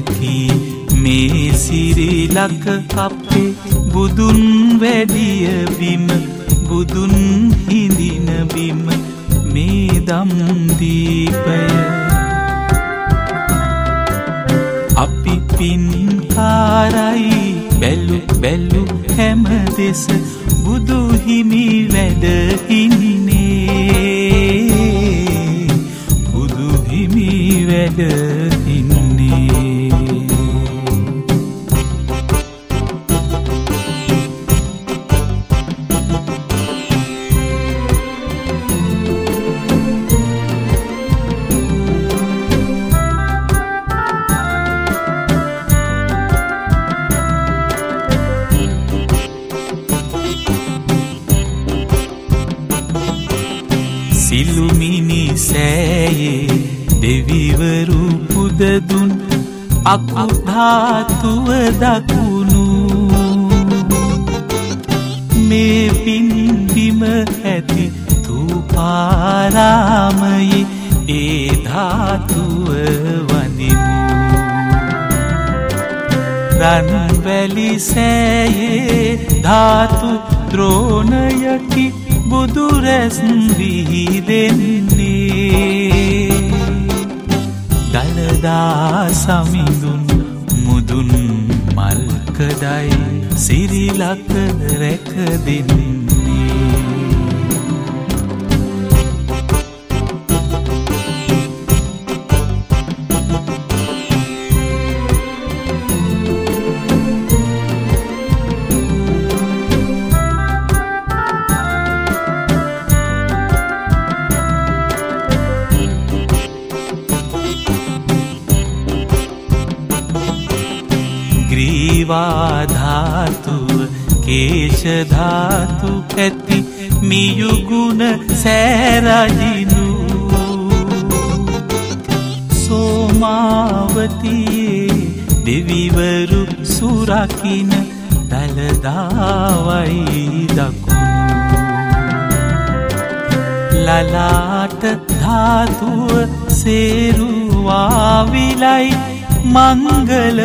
කී මේ සිරිලක අපේ බුදුන් වැඩිය බිම බුදුන් හිඳින බිම මේ දම් දීපය අපි පින්කාරයි බැලු බැලු හැම දෙස බුදු හිමි වැඩ ඉන්නේ බුදු හිමි වැඩ ඉන්නේ සිළුමිනි සෑයේ දෙවිවරු පුදදුන් අකුධාතුව දකුණු මේ පින්බිම ඇති තුපාරාමයේ ඒ ධාතුව වඳිමු රන්වැලි සෑයේ ධාතු ද්‍රෝණයකි බුදුරැස් විහිදෙන්නේ දළදා සමිඳුන් මුදුන් මල්කඩයි සිරිලක රැක දෙන්නේ ධාතුව කේශධාතු ඇති මියුගුණ සෑරජිනු සෝමාවතියේ දෙවිවරු සුරකින දළදාවයි දකුණු ලලාට ධාතුව සේරුවාවිලයි මංගල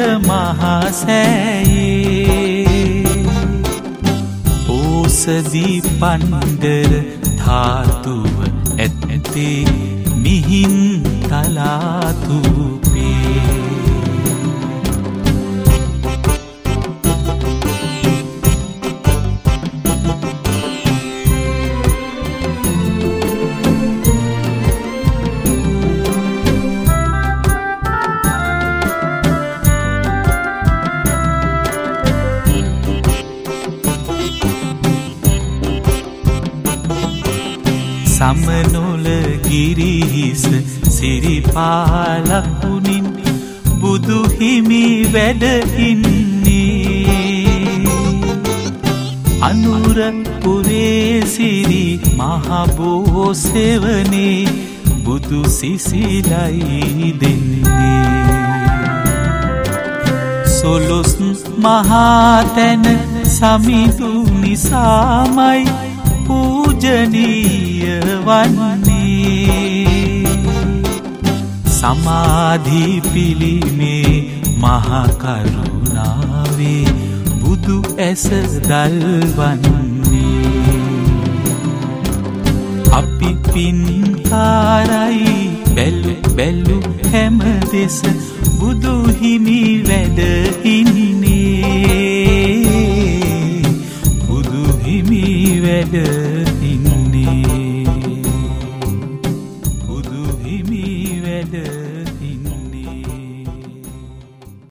මහසෑයේ ඕසදී පණ්ඩර ධාතුව ඇත්තේ මිහින් තලාතුපේ සමනොල ගිරිහිස සිරිපාලකුණින් බුදු හිමි වැඩ ඉන්නේ අනුරපුරේ සිරි මහබෝ සෙවනේ බුදු සිසිලයි දෙන්නේ සොලොස් මහතැන සමිඳු නිසාමයි පූජනීය වන්නේ සමාධි පිළිමේ මහා කරුණාවේ බුදු ඇස දල්වන්නේ අපි පින්කාරයි බැලු බැලු හැම දෙස බුදු හිමි වැඩ ඉන්නේ බුදු හිමි වැඩ